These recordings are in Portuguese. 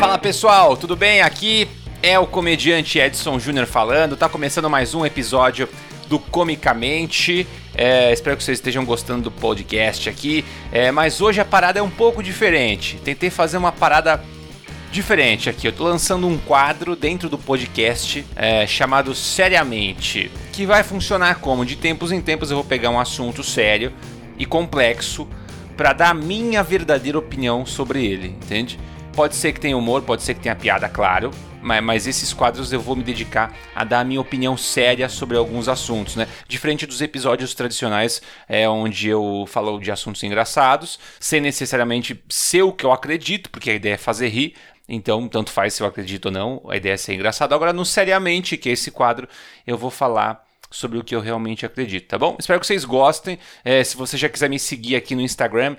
Fala pessoal, tudo bem? Aqui é o comediante Edson Júnior falando. Tá começando mais um episódio do Comicamente. Espero que vocês estejam gostando do podcast aqui. Mas hoje a parada é um pouco diferente. Tentei fazer uma parada diferente aqui. Eu tô lançando um quadro dentro do podcast chamado Seriamente, que vai funcionar como? De tempos em tempos eu vou pegar um assunto sério e complexo para dar a minha verdadeira opinião sobre ele, entende? Pode ser que tenha humor, pode ser que tenha piada, claro, mas esses quadros eu vou me dedicar a dar a minha opinião séria sobre alguns assuntos, né? Diferente dos episódios tradicionais, onde eu falo de assuntos engraçados, sem necessariamente ser o que eu acredito, porque a ideia é fazer rir. Então, tanto faz se eu acredito ou não, a ideia é ser engraçado. Agora, no Seriamente, que é esse quadro, eu vou falar sobre o que eu realmente acredito, tá bom? Espero que vocês gostem. Se você já quiser me seguir aqui no Instagram,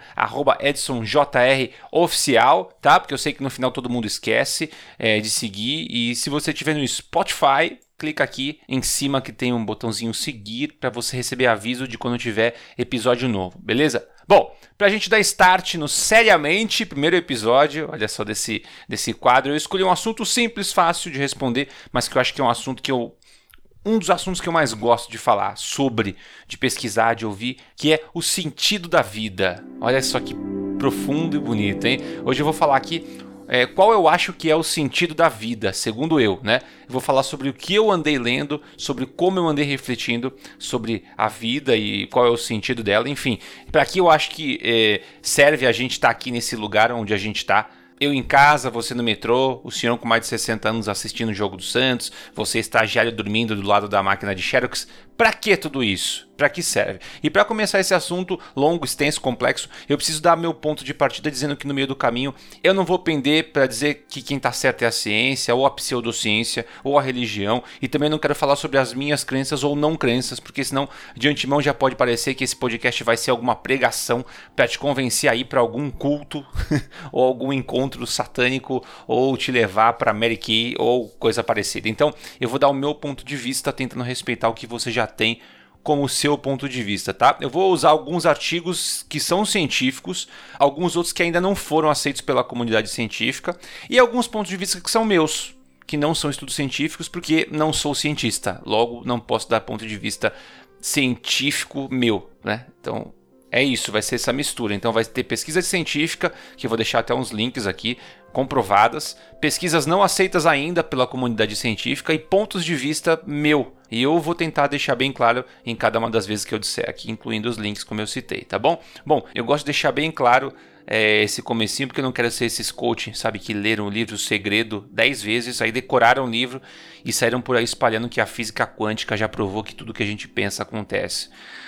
@EdsonJROficial, tá? Porque eu sei que no final todo mundo esquece de seguir. E se você estiver no Spotify, clica aqui em cima que tem um botãozinho seguir para você receber aviso de quando tiver episódio novo, beleza? Bom, pra gente dar start no Seriamente, primeiro episódio, olha só desse quadro, eu escolhi um assunto simples, fácil de responder, mas que eu acho que é um assunto que um dos assuntos que eu mais gosto de falar sobre, de pesquisar, de ouvir, que é o sentido da vida. Olha só que profundo e bonito, hein? Hoje eu vou falar aqui qual eu acho que é o sentido da vida, segundo eu, né? Eu vou falar sobre o que eu andei lendo, sobre como eu andei refletindo sobre a vida e qual é o sentido dela, enfim. Para que eu acho que serve a gente estar aqui nesse lugar onde a gente está. Eu em casa, você no metrô, o senhor com mais de 60 anos assistindo o Jogo do Santos, você estagiário dormindo do lado da máquina de Xerox. Pra que tudo isso? Pra que serve? E para começar esse assunto longo, extenso, complexo, eu preciso dar meu ponto de partida dizendo que no meio do caminho eu não vou pender para dizer que quem tá certo é a ciência, ou a pseudociência, ou a religião, e também não quero falar sobre as minhas crenças ou não crenças, porque senão de antemão já pode parecer que esse podcast vai ser alguma pregação para te convencer a ir para algum culto ou algum encontro satânico, ou te levar para Mary Kay ou coisa parecida. Então eu vou dar o meu ponto de vista tentando respeitar o que você já tem como seu ponto de vista, tá? Eu vou usar alguns artigos que são científicos, alguns outros que ainda não foram aceitos pela comunidade científica e alguns pontos de vista que são meus, que não são estudos científicos porque não sou cientista, logo não posso dar ponto de vista científico meu, né? Então é isso, vai ser essa mistura. Então vai ter pesquisa científica, que eu vou deixar até uns links aqui, comprovadas, pesquisas não aceitas ainda pela comunidade científica e pontos de vista meu. E eu vou tentar deixar bem claro em cada uma das vezes que eu disser aqui, incluindo os links como eu citei, tá bom? Bom, eu gosto de deixar bem claro esse comecinho, porque eu não quero ser esses coaching, sabe, que leram o livro O Segredo 10 vezes, aí decoraram o livro e saíram por aí espalhando que a física quântica já provou que tudo que a gente pensa acontece.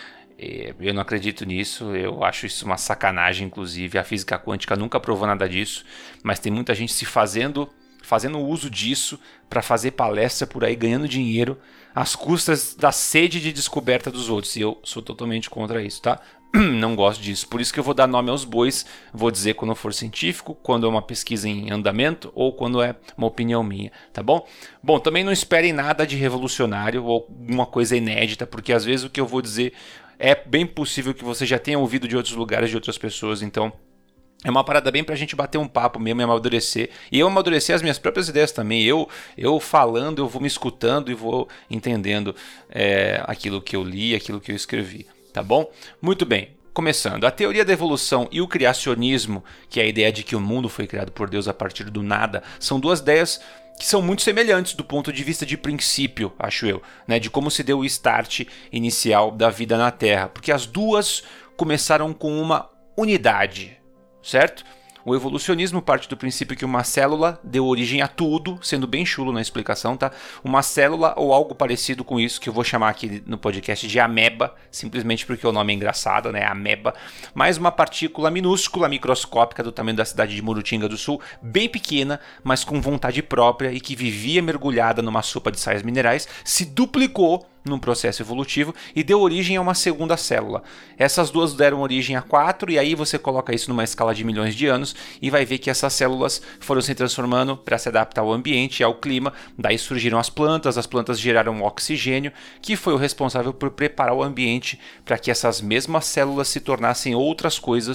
Eu não acredito nisso, eu acho isso uma sacanagem, inclusive. A física quântica nunca provou nada disso, mas tem muita gente se fazendo uso disso para fazer palestra por aí, ganhando dinheiro às custas da sede de descoberta dos outros. E eu sou totalmente contra isso, tá? Não gosto disso. Por isso que eu vou dar nome aos bois, vou dizer quando for científico, quando é uma pesquisa em andamento ou quando é uma opinião minha, tá bom? Bom, também não esperem nada de revolucionário ou alguma coisa inédita, porque às vezes o que eu vou dizer é bem possível que você já tenha ouvido de outros lugares, de outras pessoas, então é uma parada bem pra gente bater um papo mesmo e amadurecer. E eu amadurecer as minhas próprias ideias também. Eu falando, eu vou me escutando e vou entendendo aquilo que eu li, aquilo que eu escrevi, tá bom? Muito bem. Começando, a teoria da evolução e o criacionismo, que é a ideia de que o mundo foi criado por Deus a partir do nada, são duas ideias que são muito semelhantes do ponto de vista de princípio, acho eu, né, de como se deu o start inicial da vida na Terra, porque as duas começaram com uma unidade, certo? O evolucionismo parte do princípio que uma célula deu origem a tudo, sendo bem chulo na explicação, tá? Uma célula ou algo parecido com isso, que eu vou chamar aqui no podcast de ameba, simplesmente porque o nome é engraçado, né? Ameba. Mais uma partícula minúscula, microscópica, do tamanho da cidade de Murutinga do Sul, bem pequena, mas com vontade própria e que vivia mergulhada numa sopa de sais minerais, se duplicou num processo evolutivo e deu origem a uma segunda célula. Essas duas deram origem a 4 e aí você coloca isso numa escala de milhões de anos e vai ver que essas células foram se transformando para se adaptar ao ambiente e ao clima. Daí surgiram as plantas geraram oxigênio, que foi o responsável por preparar o ambiente para que essas mesmas células se tornassem outras coisas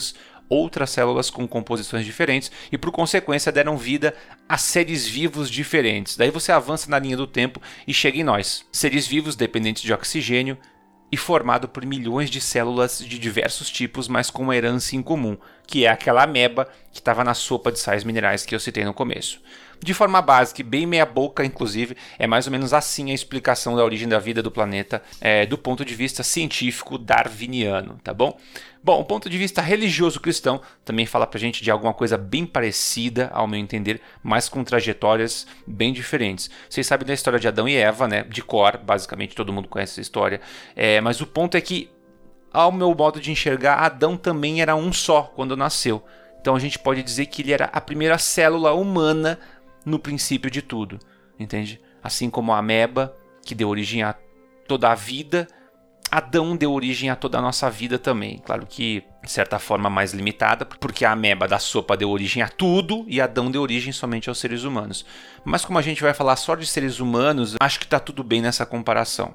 outras células com composições diferentes e, por consequência, deram vida a seres vivos diferentes. Daí você avança na linha do tempo e chega em nós. Seres vivos dependentes de oxigênio e formado por milhões de células de diversos tipos, mas com uma herança em comum, que é aquela ameba que estava na sopa de sais minerais que eu citei no começo. De forma básica e bem meia boca, inclusive, é mais ou menos assim a explicação da origem da vida do planeta do ponto de vista científico darwiniano, tá bom? Bom, o ponto de vista religioso cristão também fala pra gente de alguma coisa bem parecida, ao meu entender, mas com trajetórias bem diferentes. Vocês sabem da história de Adão e Eva, né? De cor, basicamente todo mundo conhece essa história, mas o ponto é que, ao meu modo de enxergar, Adão também era um só quando nasceu. Então a gente pode dizer que ele era a primeira célula humana no princípio de tudo, entende? Assim como a ameba, que deu origem a toda a vida, Adão deu origem a toda a nossa vida também. Claro que, de certa forma, mais limitada, porque a ameba da sopa deu origem a tudo e Adão deu origem somente aos seres humanos. Mas como a gente vai falar só de seres humanos, acho que está tudo bem nessa comparação.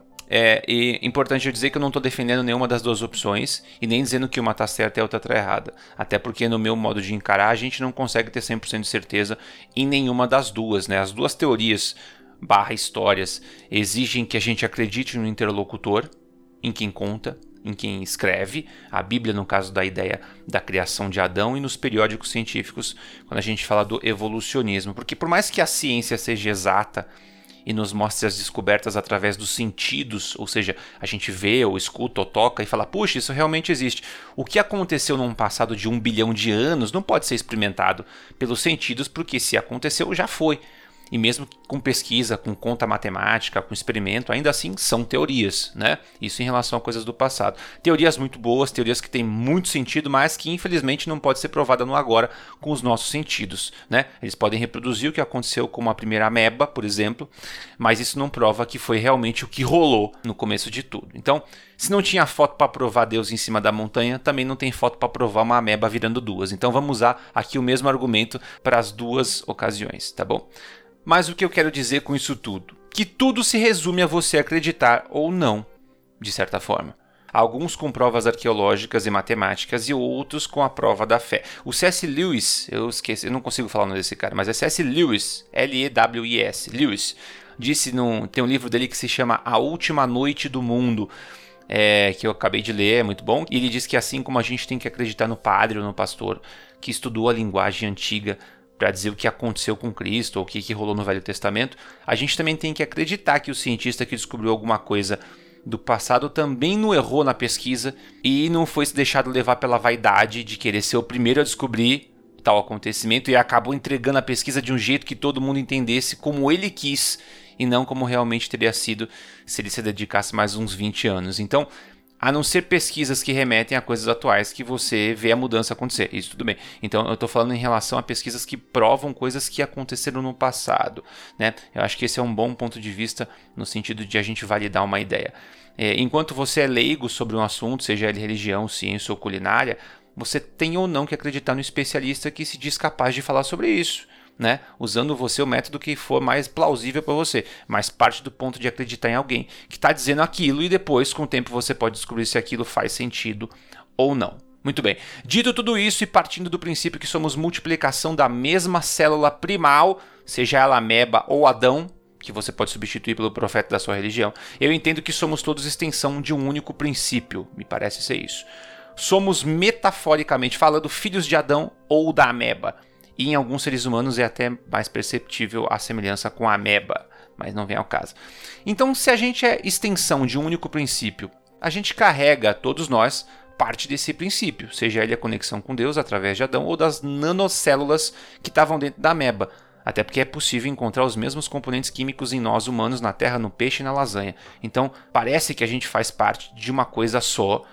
E importante eu dizer que eu não estou defendendo nenhuma das duas opções e nem dizendo que uma está certa e a outra está errada. Até porque no meu modo de encarar a gente não consegue ter 100% de certeza em nenhuma das duas, né? As duas teorias / histórias exigem que a gente acredite no interlocutor, em quem conta, em quem escreve, a Bíblia no caso da ideia da criação de Adão e nos periódicos científicos quando a gente fala do evolucionismo. Porque por mais que a ciência seja exata e nos mostre as descobertas através dos sentidos, ou seja, a gente vê ou escuta ou toca e fala, puxa, isso realmente existe. O que aconteceu num passado de 1 bilhão de anos não pode ser experimentado pelos sentidos, porque se aconteceu, já foi. E mesmo com pesquisa, com conta matemática, com experimento, ainda assim são teorias, né? Isso em relação a coisas do passado. Teorias muito boas, teorias que têm muito sentido, mas que infelizmente não pode ser provada no agora com os nossos sentidos, né? Eles podem reproduzir o que aconteceu com a primeira ameba, por exemplo, mas isso não prova que foi realmente o que rolou no começo de tudo. Então, se não tinha foto para provar Deus em cima da montanha, também não tem foto para provar uma ameba virando duas. Então vamos usar aqui o mesmo argumento para as duas ocasiões, tá bom? Mas o que eu quero dizer com isso tudo? Que tudo se resume a você acreditar ou não, de certa forma. Alguns com provas arqueológicas e matemáticas e outros com a prova da fé. O C.S. Lewis, eu não consigo falar o nome desse cara, mas é C.S. Lewis, L-E-W-I-S, Lewis, disse, tem um livro dele que se chama A Última Noite do Mundo, que eu acabei de ler, é muito bom. E ele diz que assim como a gente tem que acreditar no padre ou no pastor que estudou a linguagem antiga para dizer o que aconteceu com Cristo ou o que rolou no Velho Testamento, a gente também tem que acreditar que o cientista que descobriu alguma coisa do passado também não errou na pesquisa e não foi se deixado levar pela vaidade de querer ser o primeiro a descobrir tal acontecimento e acabou entregando a pesquisa de um jeito que todo mundo entendesse como ele quis e não como realmente teria sido se ele se dedicasse mais uns 20 anos. Então, a não ser pesquisas que remetem a coisas atuais que você vê a mudança acontecer. Isso tudo bem. Então eu estou falando em relação a pesquisas que provam coisas que aconteceram no passado, né? Eu acho que esse é um bom ponto de vista no sentido de a gente validar uma ideia. Enquanto você é leigo sobre um assunto, seja ele religião, ciência ou culinária, você tem ou não que acreditar no especialista que se diz capaz de falar sobre isso, né? Usando você o método que for mais plausível para você, mas parte do ponto de acreditar em alguém que está dizendo aquilo e depois com o tempo você pode descobrir se aquilo faz sentido ou não. Muito bem, dito tudo isso e partindo do princípio que somos multiplicação da mesma célula primal, seja ela ameba ou Adão, que você pode substituir pelo profeta da sua religião, eu entendo que somos todos extensão de um único princípio, me parece ser isso. Somos metaforicamente falando filhos de Adão ou da ameba. E em alguns seres humanos é até mais perceptível a semelhança com a ameba, mas não vem ao caso. Então, se a gente é extensão de um único princípio, a gente carrega, todos nós, parte desse princípio, seja ele a conexão com Deus através de Adão ou das nanocélulas que estavam dentro da ameba. Até porque é possível encontrar os mesmos componentes químicos em nós humanos, na terra, no peixe e na lasanha. Então, parece que a gente faz parte de uma coisa só,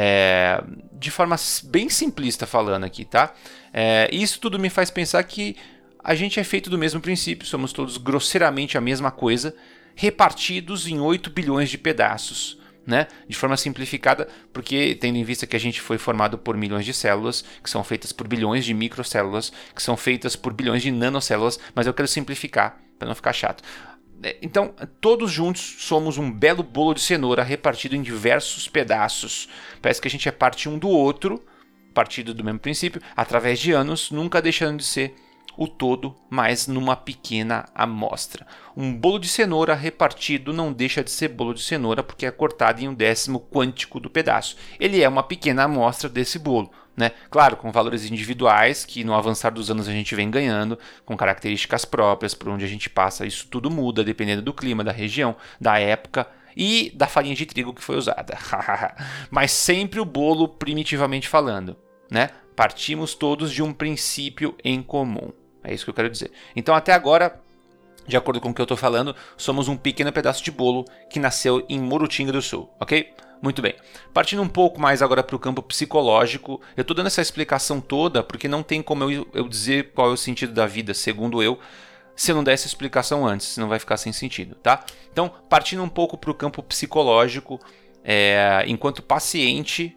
de forma bem simplista falando aqui, tá? Isso tudo me faz pensar que a gente é feito do mesmo princípio, somos todos grosseiramente a mesma coisa, repartidos em 8 bilhões de pedaços, né? De forma simplificada, porque tendo em vista que a gente foi formado por milhões de células, que são feitas por bilhões de microcélulas, que são feitas por bilhões de nanocélulas, mas eu quero simplificar para não ficar chato. Então, todos juntos somos um belo bolo de cenoura repartido em diversos pedaços. Parece que a gente é parte um do outro, partindo do mesmo princípio, através de anos, nunca deixando de ser o todo, mas numa pequena amostra. Um bolo de cenoura repartido não deixa de ser bolo de cenoura porque é cortado em 1/10 quântico do pedaço. Ele é uma pequena amostra desse bolo, né? Claro, com valores individuais que no avançar dos anos a gente vem ganhando, com características próprias, por onde a gente passa, isso tudo muda dependendo do clima, da região, da época e da farinha de trigo que foi usada. Mas sempre o bolo primitivamente falando, né? Partimos todos de um princípio em comum. É isso que eu quero dizer. Então, até agora, de acordo com o que eu estou falando, somos um pequeno pedaço de bolo que nasceu em Murutinga do Sul, ok? Muito bem. Partindo um pouco mais agora para o campo psicológico, eu estou dando essa explicação toda porque não tem como eu dizer qual é o sentido da vida, segundo eu, se eu não der essa explicação antes, senão vai ficar sem sentido, tá? Então, partindo um pouco para o campo psicológico, enquanto paciente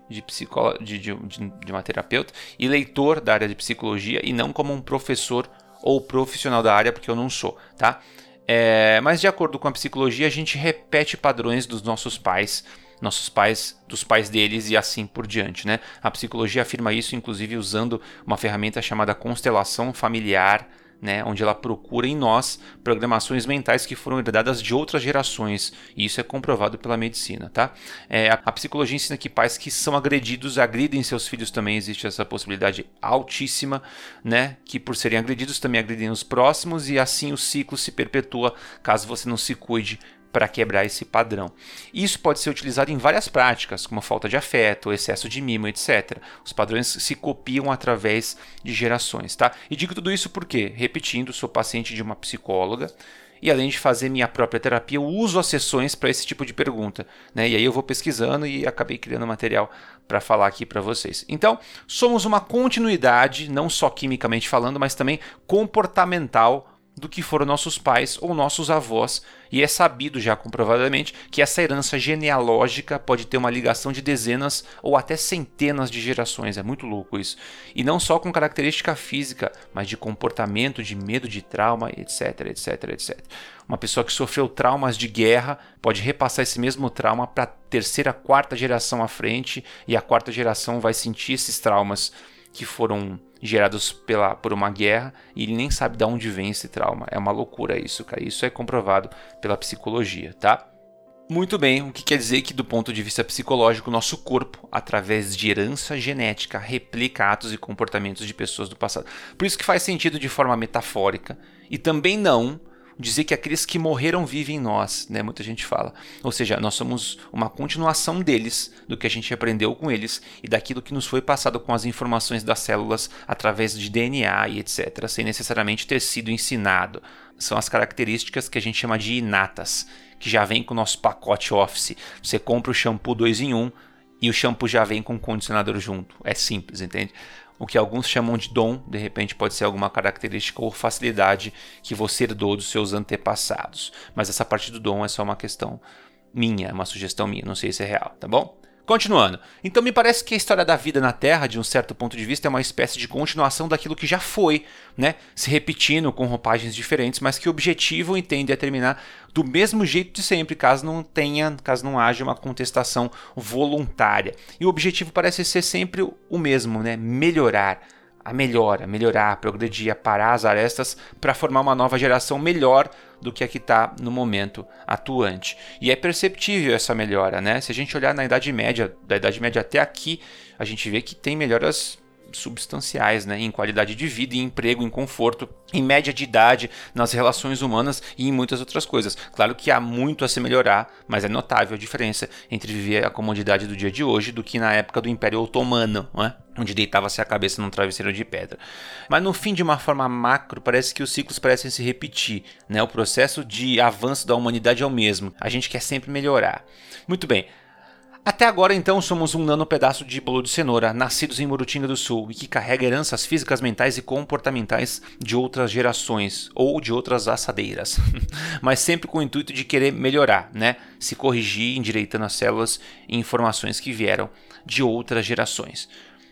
de uma terapeuta e leitor da área de psicologia e não como um professor ou profissional da área, porque eu não sou, tá? Mas de acordo com a psicologia, a gente repete padrões dos nossos pais, dos pais deles e assim por diante, né? A psicologia afirma isso, inclusive, usando uma ferramenta chamada constelação familiar, né, onde ela procura em nós programações mentais que foram herdadas de outras gerações, e isso é comprovado pela medicina, tá? A psicologia ensina que pais que são agredidos agridem seus filhos também, existe essa possibilidade altíssima, né, que por serem agredidos também agridem os próximos, e assim o ciclo se perpetua caso você não se cuide para quebrar esse padrão. Isso pode ser utilizado em várias práticas, como falta de afeto, excesso de mimo, etc. Os padrões se copiam através de gerações, tá? E digo tudo isso porque, repetindo, sou paciente de uma psicóloga e além de fazer minha própria terapia, eu uso as sessões para esse tipo de pergunta, né? E aí eu vou pesquisando e acabei criando material para falar aqui para vocês. Então, somos uma continuidade, não só quimicamente falando, mas também comportamental do que foram nossos pais ou nossos avós, e é sabido já comprovadamente que essa herança genealógica pode ter uma ligação de dezenas ou até centenas de gerações, é muito louco isso, e não só com característica física, mas de comportamento, de medo, de trauma, etc, etc, etc. Uma pessoa que sofreu traumas de guerra pode repassar esse mesmo trauma para a terceira, quarta geração à frente, e a quarta geração vai sentir esses traumas que foram gerados por uma guerra e ele nem sabe de onde vem esse trauma. É uma loucura isso, cara. Isso é comprovado pela psicologia, tá? Muito bem, o que quer dizer que do ponto de vista psicológico, nosso corpo, através de herança genética, replica atos e comportamentos de pessoas do passado. Por isso que faz sentido de forma metafórica e também não dizer que aqueles que morreram vivem em nós, né? Muita gente fala. Ou seja, nós somos uma continuação deles, do que a gente aprendeu com eles e daquilo que nos foi passado com as informações das células através de DNA e etc., sem necessariamente ter sido ensinado. São as características que a gente chama de inatas, que já vem com o nosso pacote Office. Você compra o shampoo 2 em 1 e o shampoo já vem com o condicionador junto. É simples, entende? O que alguns chamam de dom, de repente pode ser alguma característica ou facilidade que você herdou dos seus antepassados. Mas essa parte do dom é só uma questão minha, é uma sugestão minha, não sei se é real, tá bom? Continuando, então me parece que a história da vida na Terra, de um certo ponto de vista, é uma espécie de continuação daquilo que já foi, né? Se repetindo com roupagens diferentes, mas que o objetivo tende a terminar do mesmo jeito de sempre, caso não haja uma contestação voluntária. E o objetivo parece ser sempre o mesmo, né? Melhorar, progredir, aparar as arestas para formar uma nova geração melhor do que a que está no momento atuante. E é perceptível essa melhora, né? Se a gente olhar na Idade Média, da Idade Média até aqui, a gente vê que tem melhoras substanciais, né? Em qualidade de vida, em emprego, em conforto, em média de idade, nas relações humanas e em muitas outras coisas. Claro que há muito a se melhorar, mas é notável a diferença entre viver a comodidade do dia de hoje do que na época do Império Otomano, né? Onde deitava-se a cabeça num travesseiro de pedra. Mas no fim, de uma forma macro, parece que os ciclos parecem se repetir, né? O processo de avanço da humanidade é o mesmo. A gente quer sempre melhorar. Muito bem. Até agora, então, somos um nano pedaço de bolo de cenoura, nascidos em Murutinga do Sul, e que carrega heranças físicas, mentais e comportamentais de outras gerações, ou de outras assadeiras, mas sempre com o intuito de querer melhorar, né? Se corrigir, endireitando as células e informações que vieram de outras gerações.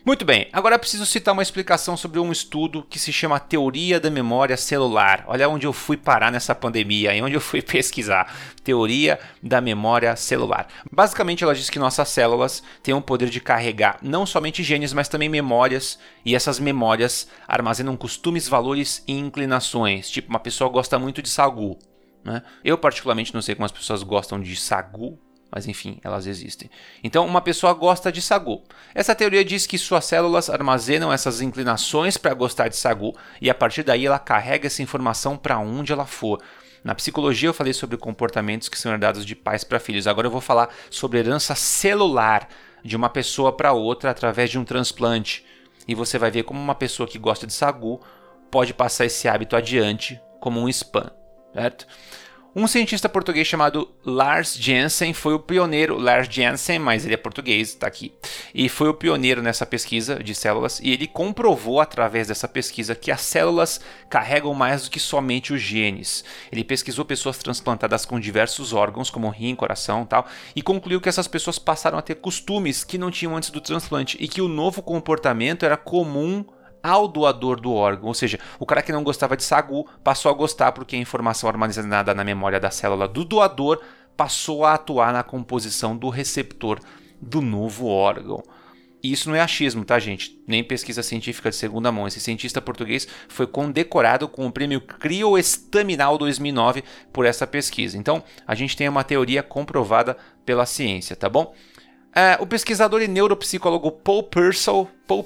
Muito bem, agora é preciso citar uma explicação sobre um estudo que se chama Teoria da Memória Celular. Olha onde eu fui parar nessa pandemia, e onde eu fui pesquisar. Teoria da Memória Celular. Basicamente, ela diz que nossas células têm o poder de carregar não somente genes, mas também memórias, e essas memórias armazenam costumes, valores e inclinações. Tipo, uma pessoa gosta muito de sagu, né? Eu particularmente não sei como as pessoas gostam de sagu, mas enfim, elas existem. Então, uma pessoa gosta de sagu. Essa teoria diz que suas células armazenam essas inclinações para gostar de sagu e a partir daí ela carrega essa informação para onde ela for. Na psicologia eu falei sobre comportamentos que são herdados de pais para filhos. Agora eu vou falar sobre herança celular de uma pessoa para outra através de um transplante. E você vai ver como uma pessoa que gosta de sagu pode passar esse hábito adiante como um spam, certo? Um cientista português chamado Lars Jensen foi o pioneiro, Lars Jensen, mas ele é português, está aqui, e foi o pioneiro nessa pesquisa de células, e ele comprovou através dessa pesquisa que as células carregam mais do que somente os genes. Ele pesquisou pessoas transplantadas com diversos órgãos, como rim, coração e tal, e concluiu que essas pessoas passaram a ter costumes que não tinham antes do transplante, e que o novo comportamento era comum ao doador do órgão, ou seja, o cara que não gostava de sagu passou a gostar porque a informação armazenada na memória da célula do doador passou a atuar na composição do receptor do novo órgão. E isso não é achismo, tá, gente? Nem pesquisa científica de segunda mão. Esse cientista português foi condecorado com o prêmio Crioestaminal 2009 por essa pesquisa. Então, a gente tem uma teoria comprovada pela ciência, tá bom? O pesquisador e neuropsicólogo Paul Pearsall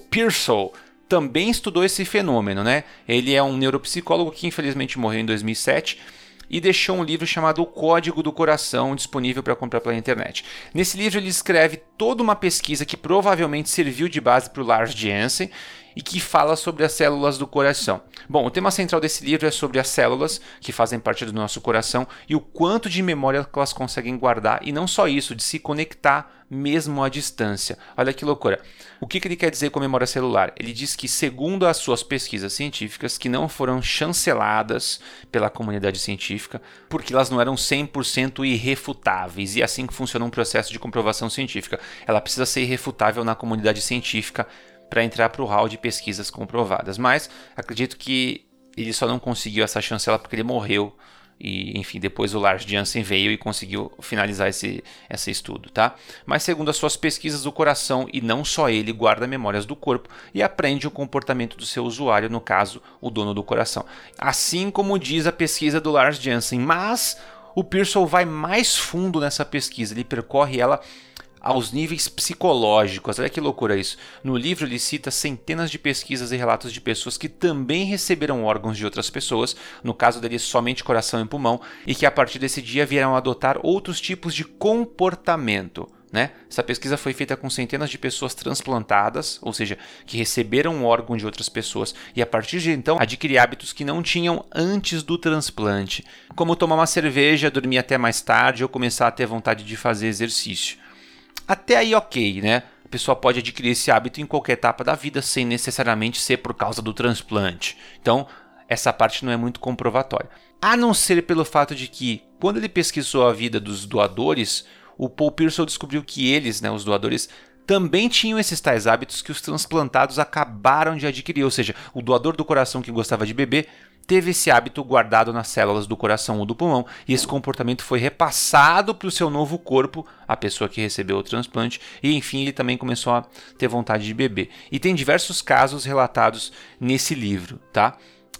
também estudou esse fenômeno, né? Ele é um neuropsicólogo que infelizmente morreu em 2007 e deixou um livro chamado O Código do Coração, disponível para comprar pela internet. Nesse livro ele escreve toda uma pesquisa que provavelmente serviu de base para o Lars Jensen e que fala sobre as células do coração. Bom, o tema central desse livro é sobre as células que fazem parte do nosso coração e o quanto de memória que elas conseguem guardar, e não só isso, de se conectar mesmo à distância. Olha que loucura. O que ele quer dizer com memória celular? Ele diz que, segundo as suas pesquisas científicas, que não foram chanceladas pela comunidade científica, porque elas não eram 100% irrefutáveis, e é assim que funciona um processo de comprovação científica. Ela precisa ser irrefutável na comunidade científica para entrar para o hall de pesquisas comprovadas. Mas acredito que ele só não conseguiu essa chancela porque ele morreu. E, enfim, depois o Lars Jensen veio e conseguiu finalizar esse estudo, tá? Mas segundo as suas pesquisas, o coração, e não só ele, guarda memórias do corpo e aprende o comportamento do seu usuário, no caso, o dono do coração. Assim como diz a pesquisa do Lars Jensen, mas o Pearsall vai mais fundo nessa pesquisa, ele percorre ela aos níveis psicológicos. Olha que loucura isso. No livro ele cita centenas de pesquisas e relatos de pessoas que também receberam órgãos de outras pessoas, no caso dele somente coração e pulmão, e que a partir desse dia vieram adotar outros tipos de comportamento. Né? Essa pesquisa foi feita com centenas de pessoas transplantadas, ou seja, que receberam um órgão de outras pessoas e a partir de então adquirir hábitos que não tinham antes do transplante, como tomar uma cerveja, dormir até mais tarde ou começar a ter vontade de fazer exercício. Até aí ok, né? A pessoa pode adquirir esse hábito em qualquer etapa da vida sem necessariamente ser por causa do transplante. Então, essa parte não é muito comprovatória. A não ser pelo fato de que, quando ele pesquisou a vida dos doadores, o Paul Pearsall descobriu que eles, né, os doadores, também tinham esses tais hábitos que os transplantados acabaram de adquirir. Ou seja, o doador do coração que gostava de beber teve esse hábito guardado nas células do coração ou do pulmão, e esse comportamento foi repassado para o seu novo corpo, a pessoa que recebeu o transplante, e enfim ele também começou a ter vontade de beber. E tem diversos casos relatados nesse livro, tá?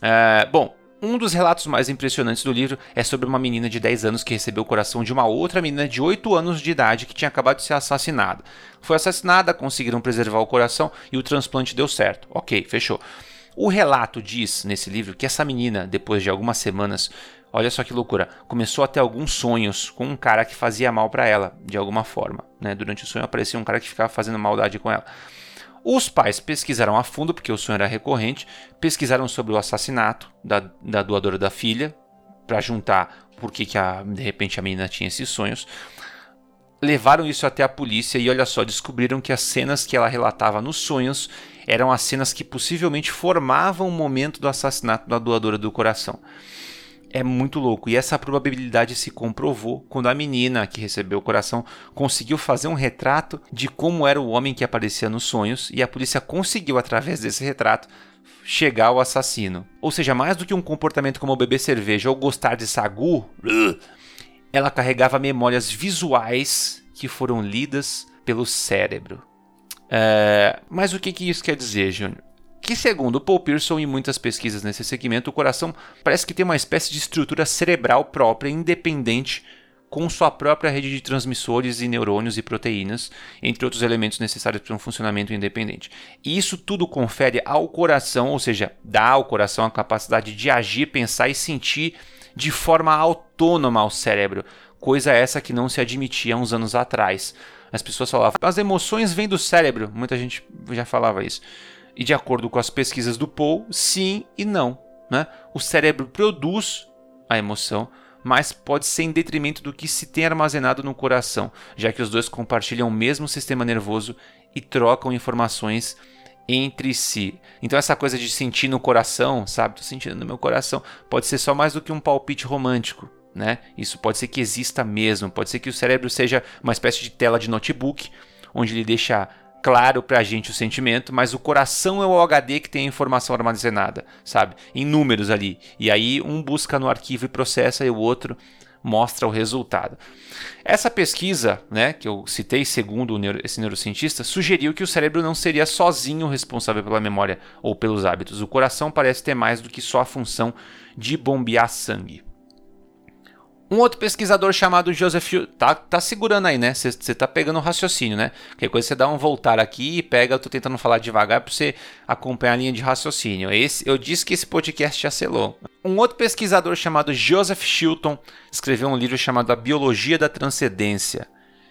Bom, um dos relatos mais impressionantes do livro é sobre uma menina de 10 anos que recebeu o coração de uma outra menina de 8 anos de idade que tinha acabado de ser assassinada. Foi assassinada, conseguiram preservar o coração e o transplante deu certo. Ok, fechou. O relato diz, nesse livro, que essa menina, depois de algumas semanas, olha só que loucura, começou a ter alguns sonhos com um cara que fazia mal para ela, de alguma forma. Né? Durante o sonho aparecia um cara que ficava fazendo maldade com ela. Os pais pesquisaram a fundo, porque o sonho era recorrente, pesquisaram sobre o assassinato da doadora da filha, para juntar por que de repente a menina tinha esses sonhos. Levaram isso até a polícia e olha só, descobriram que as cenas que ela relatava nos sonhos eram as cenas que possivelmente formavam o momento do assassinato da doadora do coração. É muito louco. E essa probabilidade se comprovou quando a menina que recebeu o coração conseguiu fazer um retrato de como era o homem que aparecia nos sonhos, e a polícia conseguiu, através desse retrato, chegar ao assassino. Ou seja, mais do que um comportamento como beber cerveja ou gostar de sagu, ela carregava memórias visuais que foram lidas pelo cérebro. Mas o que isso quer dizer, Júnior? Que segundo Paul Pierson e muitas pesquisas nesse segmento, o coração parece que tem uma espécie de estrutura cerebral própria, independente, com sua própria rede de transmissores e neurônios e proteínas, entre outros elementos necessários para um funcionamento independente. E isso tudo confere ao coração, ou seja, dá ao coração a capacidade de agir, pensar e sentir de forma autônoma ao cérebro, coisa essa que não se admitia há uns anos atrás. As pessoas falavam, as emoções vêm do cérebro, muita gente já falava isso. E de acordo com as pesquisas do Paul, sim e não, né? O cérebro produz a emoção, mas pode ser em detrimento do que se tem armazenado no coração, já que os dois compartilham o mesmo sistema nervoso e trocam informações entre si. Então essa coisa de sentir no coração, sabe? Tô sentindo no meu coração, pode ser só mais do que um palpite romântico, né? Isso pode ser que exista mesmo, pode ser que o cérebro seja uma espécie de tela de notebook, onde ele deixa claro pra gente o sentimento, mas o coração é o HD que tem a informação armazenada, sabe? Em números ali. E aí um busca no arquivo e processa e o outro mostra o resultado. Essa pesquisa, né, que eu citei segundo esse neurocientista, sugeriu que o cérebro não seria sozinho responsável pela memória ou pelos hábitos. O coração parece ter mais do que só a função de bombear sangue. Um outro pesquisador chamado Joseph... Tá segurando aí, né? Você tá pegando o raciocínio, né? Qualquer coisa você dá um voltar aqui e pega... Eu tô tentando falar devagar para você acompanhar a linha de raciocínio. Eu disse que esse podcast já selou. Um outro pesquisador chamado Joseph Chilton escreveu um livro chamado A Biologia da Transcendência.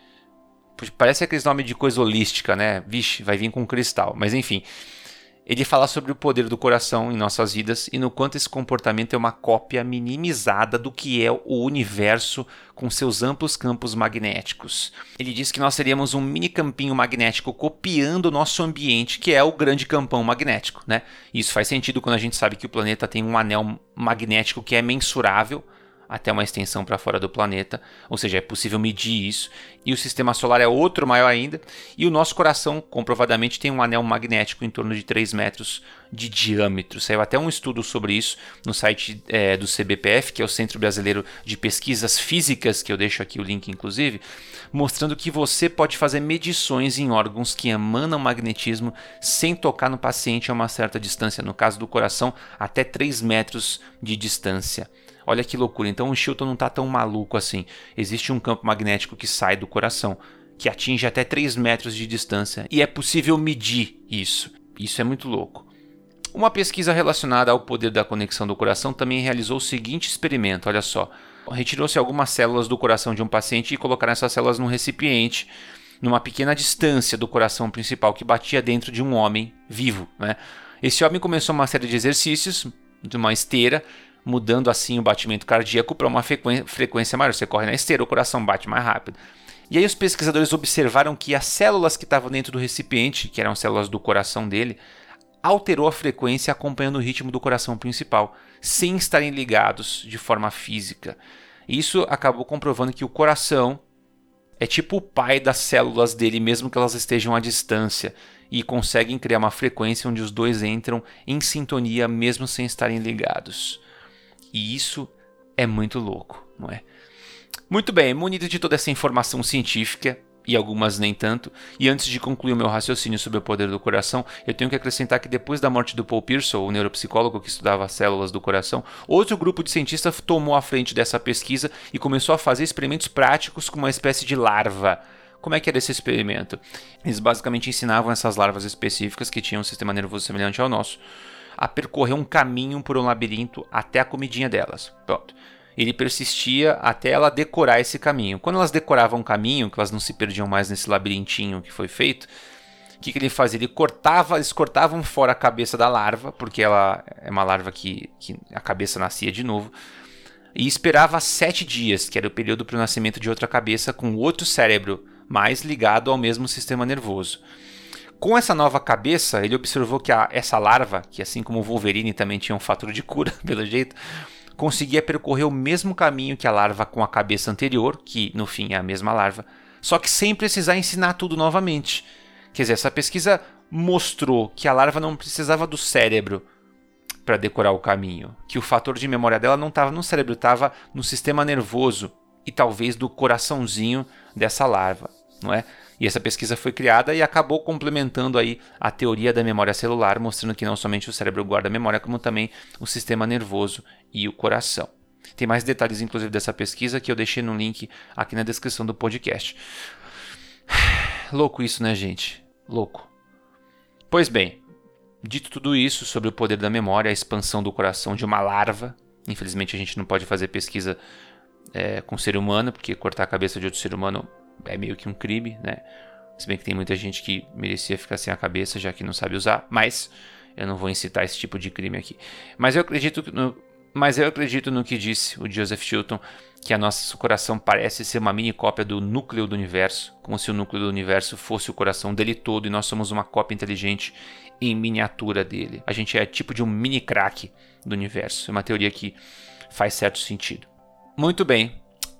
Parece aqueles nomes de coisa holística, né? Vixe, vai vir com cristal. Mas enfim... Ele fala sobre o poder do coração em nossas vidas e no quanto esse comportamento é uma cópia minimizada do que é o universo com seus amplos campos magnéticos. Ele diz que nós seríamos um mini campinho magnético copiando o nosso ambiente, que é o grande campão magnético, né? Isso faz sentido quando a gente sabe que o planeta tem um anel magnético que é mensurável até uma extensão para fora do planeta, ou seja, é possível medir isso, e o sistema solar é outro maior ainda, e o nosso coração comprovadamente tem um anel magnético em torno de 3 metros de diâmetro. Saiu até um estudo sobre isso no site do CBPF, que é o Centro Brasileiro de Pesquisas Físicas, que eu deixo aqui o link inclusive, mostrando que você pode fazer medições em órgãos que emanam magnetismo sem tocar no paciente a uma certa distância, no caso do coração, até 3 metros de distância. Olha que loucura, então o Chilton não está tão maluco assim. Existe um campo magnético que sai do coração, que atinge até 3 metros de distância, e é possível medir isso. Isso é muito louco. Uma pesquisa relacionada ao poder da conexão do coração também realizou o seguinte experimento, olha só. Retirou-se algumas células do coração de um paciente e colocaram essas células num recipiente, numa pequena distância do coração principal que batia dentro de um homem vivo, né? Esse homem começou uma série de exercícios, de uma esteira, mudando assim o batimento cardíaco para uma frequência maior. Você corre na esteira, o coração bate mais rápido. E aí os pesquisadores observaram que as células que estavam dentro do recipiente, que eram células do coração dele, alterou a frequência acompanhando o ritmo do coração principal, sem estarem ligados de forma física. Isso acabou comprovando que o coração é tipo o pai das células dele, mesmo que elas estejam à distância, e conseguem criar uma frequência onde os dois entram em sintonia mesmo sem estarem ligados. E isso é muito louco, não é? Muito bem, munido de toda essa informação científica, e algumas nem tanto, e antes de concluir o meu raciocínio sobre o poder do coração, eu tenho que acrescentar que depois da morte do Paul Pierson, o neuropsicólogo que estudava as células do coração, outro grupo de cientistas tomou a frente dessa pesquisa e começou a fazer experimentos práticos com uma espécie de larva. Como é que era esse experimento? Eles basicamente ensinavam essas larvas específicas que tinham um sistema nervoso semelhante ao nosso a percorrer um caminho por um labirinto até a comidinha delas. Pronto. Ele persistia até ela decorar esse caminho. Quando elas decoravam o caminho, que elas não se perdiam mais nesse labirintinho que foi feito, o que ele fazia? Eles cortavam fora a cabeça da larva, porque ela é uma larva que a cabeça nascia de novo, e esperava 7 dias, que era o período para o nascimento de outra cabeça com outro cérebro, mais ligado ao mesmo sistema nervoso. Com essa nova cabeça, ele observou que essa larva, que assim como o Wolverine também tinha um fator de cura, pelo jeito, conseguia percorrer o mesmo caminho que a larva com a cabeça anterior, que no fim é a mesma larva, só que sem precisar ensinar tudo novamente. Quer dizer, essa pesquisa mostrou que a larva não precisava do cérebro para decorar o caminho, que o fator de memória dela não estava no cérebro, estava no sistema nervoso e talvez do coraçãozinho dessa larva, não é? E essa pesquisa foi criada e acabou complementando aí a teoria da memória celular, mostrando que não somente o cérebro guarda a memória, como também o sistema nervoso e o coração. Tem mais detalhes, inclusive, dessa pesquisa que eu deixei no link aqui na descrição do podcast. Louco isso, né, gente? Louco. Pois bem, dito tudo isso sobre o poder da memória, a expansão do coração de uma larva, infelizmente a gente não pode fazer pesquisa com ser humano, porque cortar a cabeça de outro ser humano é meio que um crime, né? Se bem que tem muita gente que merecia ficar sem a cabeça, já que não sabe usar, mas eu não vou incitar esse tipo de crime aqui. Mas eu acredito no que disse o Joseph Chilton, que nosso coração parece ser uma mini cópia do núcleo do universo, como se o núcleo do universo fosse o coração dele todo e nós somos uma cópia inteligente em miniatura dele. A gente é tipo de um mini crack do universo. É uma teoria que faz certo sentido. Muito bem.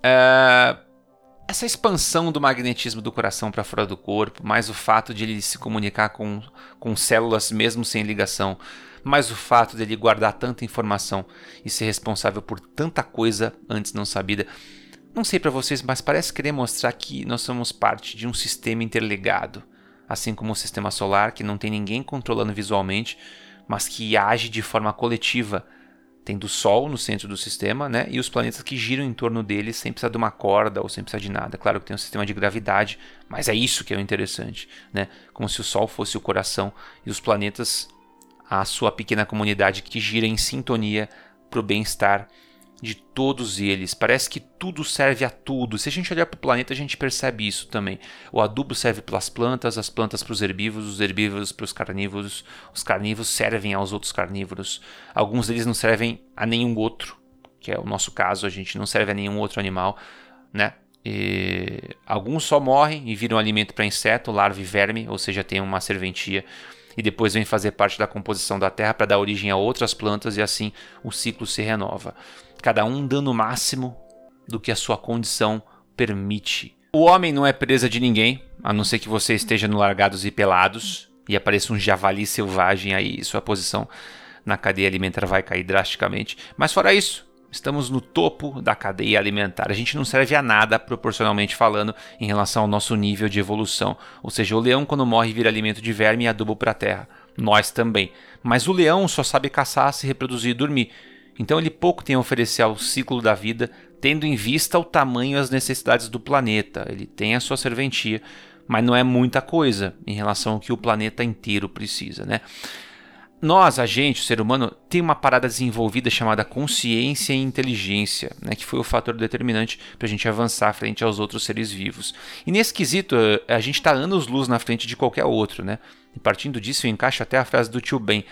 Essa expansão do magnetismo do coração para fora do corpo, mais o fato de ele se comunicar com células mesmo sem ligação, mais o fato de ele guardar tanta informação e ser responsável por tanta coisa antes não sabida. Não sei para vocês, mas parece querer mostrar que nós somos parte de um sistema interligado, assim como o sistema solar, que não tem ninguém controlando visualmente, mas que age de forma coletiva, tendo o Sol no centro do sistema, né? E os planetas que giram em torno dele sem precisar de uma corda ou sem precisar de nada. Claro que tem um sistema de gravidade, mas é isso que é o interessante, né? Como se o Sol fosse o coração e os planetas a sua pequena comunidade que gira em sintonia para o bem-estar de todos eles. Parece que tudo serve a tudo. Se a gente olhar para o planeta, a gente percebe isso também. O adubo serve para as plantas para os herbívoros, os herbívoros para os carnívoros servem aos outros carnívoros. Alguns deles não servem a nenhum outro, que é o nosso caso, a gente não serve a nenhum outro animal, né? E alguns só morrem e viram alimento para inseto, larva e verme, ou seja, tem uma serventia. E depois vem fazer parte da composição da terra para dar origem a outras plantas e assim o ciclo se renova. Cada um dando o máximo do que a sua condição permite. O homem não é presa de ninguém, a não ser que você esteja no Largados e Pelados e apareça um javali selvagem aí, sua posição na cadeia alimentar vai cair drasticamente. Mas fora isso, estamos no topo da cadeia alimentar. A gente não serve a nada, proporcionalmente falando, em relação ao nosso nível de evolução. Ou seja, o leão quando morre vira alimento de verme e adubo para a terra. Nós também. Mas o leão só sabe caçar, se reproduzir e dormir. Então ele pouco tem a oferecer ao ciclo da vida, tendo em vista o tamanho e as necessidades do planeta. Ele tem a sua serventia, mas não é muita coisa em relação ao que o planeta inteiro precisa, né? Nós, a gente, o ser humano, tem uma parada desenvolvida chamada consciência e inteligência, né, que foi o fator determinante para a gente avançar frente aos outros seres vivos. E nesse quesito, a gente está anos-luz na frente de qualquer outro, né? E partindo disso, eu encaixo até a frase do tio Ben,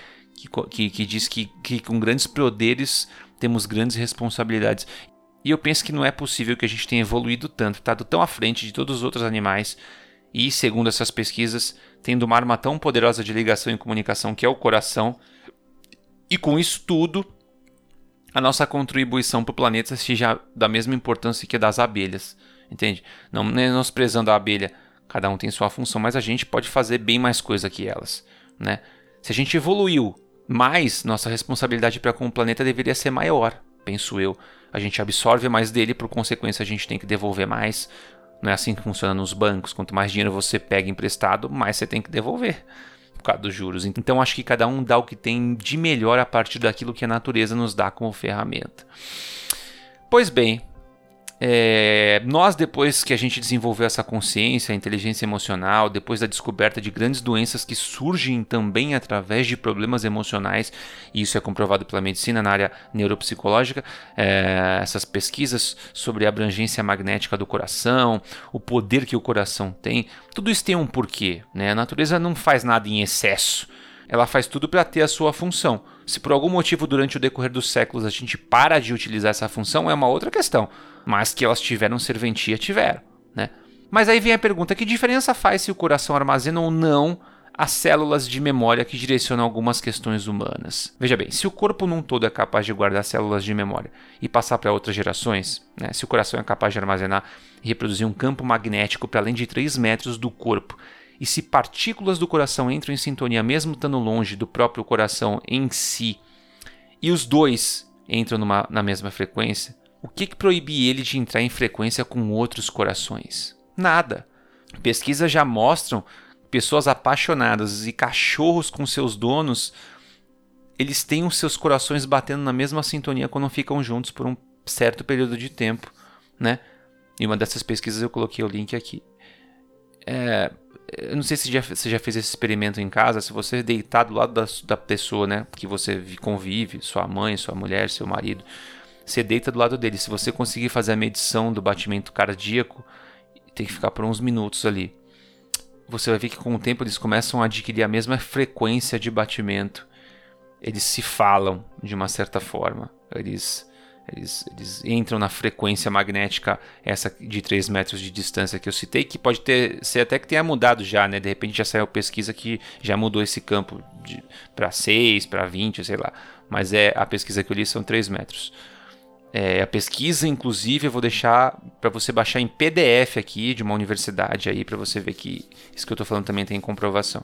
que diz que com grandes poderes temos grandes responsabilidades. E eu penso que não é possível que a gente tenha evoluído tanto, estado tão à frente de todos os outros animais e, segundo essas pesquisas, tendo uma arma tão poderosa de ligação e comunicação que é o coração. E com isso tudo, a nossa contribuição para o planeta seja da mesma importância que a das abelhas, entende? Não menosprezando a abelha, cada um tem sua função, mas a gente pode fazer bem mais coisa que elas, né? Se a gente evoluiu mais, nossa responsabilidade para com o planeta deveria ser maior, penso eu. A gente absorve mais dele, por consequência a gente tem que devolver mais. Não é assim que funciona nos bancos. Quanto mais dinheiro você pega emprestado, mais você tem que devolver por causa dos juros. Então acho que cada um dá o que tem de melhor a partir daquilo que a natureza nos dá como ferramenta. Pois bem, nós, depois que a gente desenvolveu essa consciência, a inteligência emocional, depois da descoberta de grandes doenças que surgem também através de problemas emocionais, e isso é comprovado pela medicina na área neuropsicológica, essas pesquisas sobre a abrangência magnética do coração, o poder que o coração tem, tudo isso tem um porquê, né? A natureza não faz nada em excesso. Ela faz tudo para ter a sua função. Se por algum motivo durante o decorrer dos séculos a gente para de utilizar essa função, é uma outra questão. Mas que elas tiveram serventia, tiveram, né? Mas aí vem a pergunta, que diferença faz se o coração armazena ou não as células de memória que direcionam algumas questões humanas. Veja bem, se o corpo num todo é capaz de guardar células de memória e passar para outras gerações, né, se o coração é capaz de armazenar e reproduzir um campo magnético para além de 3 metros do corpo, e se partículas do coração entram em sintonia mesmo estando longe do próprio coração em si, e os dois entram na mesma frequência, o que proíbe ele de entrar em frequência com outros corações? Nada. Pesquisas já mostram pessoas apaixonadas e cachorros com seus donos, eles têm os seus corações batendo na mesma sintonia quando ficam juntos por um certo período de tempo, né? E uma dessas pesquisas eu coloquei o link aqui. Eu não sei se você já fez esse experimento em casa, se você deitar do lado da pessoa, né, que você convive, sua mãe, sua mulher, seu marido, você deita do lado dele. Se você conseguir fazer a medição do batimento cardíaco, tem que ficar por uns minutos ali. Você vai ver que com o tempo eles começam a adquirir a mesma frequência de batimento. Eles se falam de uma certa forma. Eles entram na frequência magnética, essa de 3 metros de distância que eu citei, que pode ser até que tenha mudado já, né? De repente já saiu pesquisa que já mudou esse campo para 6, para 20, sei lá. Mas a pesquisa que eu li são 3 metros. A pesquisa, inclusive, eu vou deixar para você baixar em PDF aqui de uma universidade aí, para você ver que isso que eu estou falando também tem comprovação.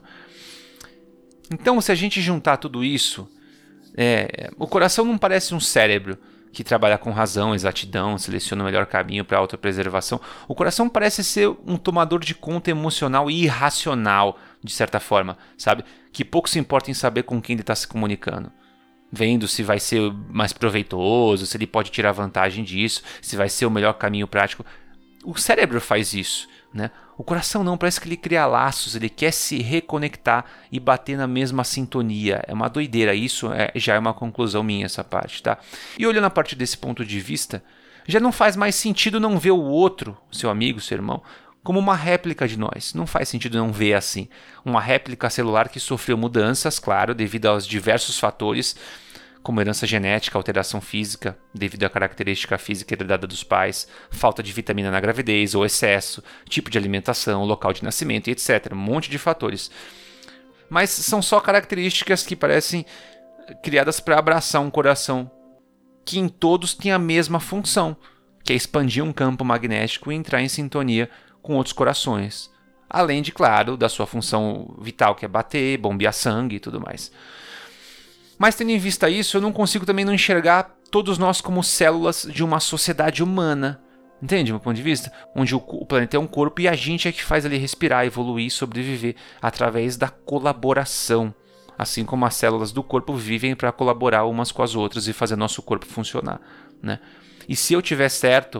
Então, se a gente juntar tudo isso, o coração não parece um cérebro que trabalha com razão, exatidão, seleciona o melhor caminho para a autopreservação. O coração parece ser um tomador de conta emocional e irracional, de certa forma, sabe? Que pouco se importa em saber com quem ele está se comunicando. Vendo se vai ser mais proveitoso, se ele pode tirar vantagem disso, se vai ser o melhor caminho prático. O cérebro faz isso, né? O coração não, parece que ele cria laços, ele quer se reconectar e bater na mesma sintonia. É uma doideira, isso já é uma conclusão minha essa parte, tá? E olhando a partir desse ponto de vista, já não faz mais sentido não ver o outro, seu amigo, seu irmão, como uma réplica de nós. Não faz sentido não ver assim. Uma réplica celular que sofreu mudanças, claro, devido aos diversos fatores, como herança genética, alteração física, devido à característica física herdada dos pais, falta de vitamina na gravidez ou excesso, tipo de alimentação, local de nascimento, etc. Um monte de fatores. Mas são só características que parecem criadas para abraçar um coração que em todos tem a mesma função, que é expandir um campo magnético e entrar em sintonia com outros corações. Além de, claro, da sua função vital, que é bater, bombear sangue e tudo mais. Mas tendo em vista isso, eu não consigo também não enxergar todos nós como células de uma sociedade humana. Entende, meu ponto de vista? Onde o planeta é um corpo e a gente é que faz ele respirar, evoluir e sobreviver através da colaboração. Assim como as células do corpo vivem para colaborar umas com as outras e fazer nosso corpo funcionar, né? E se eu tiver certo,